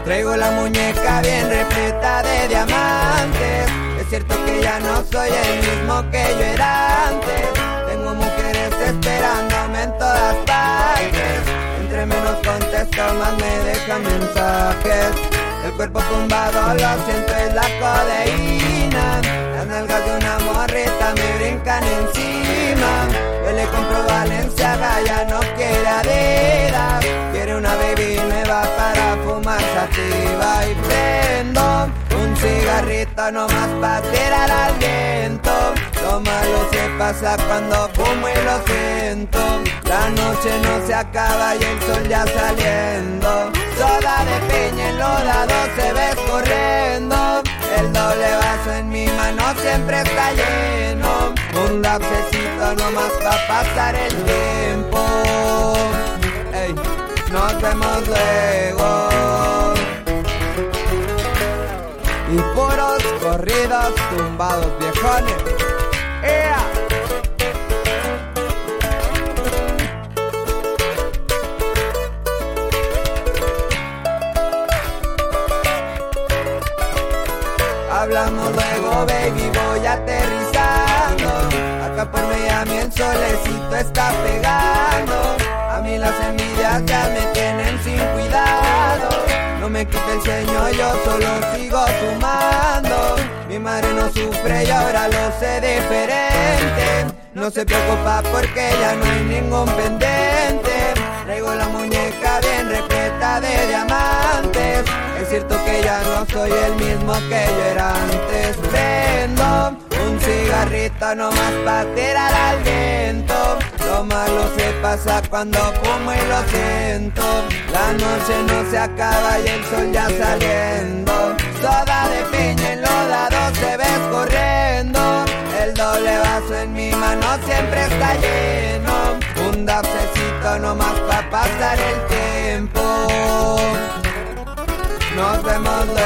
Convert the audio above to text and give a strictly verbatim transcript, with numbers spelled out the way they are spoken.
Traigo la muñeca bien repleta de diamantes. Es cierto que ya no soy el mismo que yo era antes. Tengo mujeres esperándome en todas partes. Entre menos contesto más me dejan mensajes. El cuerpo tumbado lo siento es la codeína. Las nalgas de una morrita me brincan encima. Yo le compro Valenciaga, ya no quiere Adidas. Quiere una baby nueva para fumar sativa. Y prendo un cigarrito nomás para tirar al viento. Lo malo se pasa cuando fumo y lo siento. La noche no se acaba y el sol ya saliendo. Soda de piña enlodado se ve corriendo. El doble vaso en mi mano siempre está lleno. Un lapsecito nomás pa' pasar el tiempo. Ey, nos vemos luego. Y puros corridos tumbados viejones. ¡Ea! Hablamos luego, baby, voy aterrizando. Acá por Miami el solecito está pegando. A mí las envidias ya me tienen sin cuidado. No me quite el sueño, yo solo sigo sumando. Mi madre no sufre y ahora lo sé diferente. No se preocupa porque ya no hay ningún pendiente. Traigo la muñeca bien repleta de diamantes. Es cierto que ya no soy el mismo que yo era antes. Prendo un cigarrito nomás pa' tirar al viento. Lo malo se pasa cuando fumo y lo siento. La noche no se acaba y el sol ya saliendo. Soda de piña enlodado se ve corriendo. El doble vaso en mi mano siempre está lleno. Un dapsecito nomás pa' pasar el tiempo. Nos vemos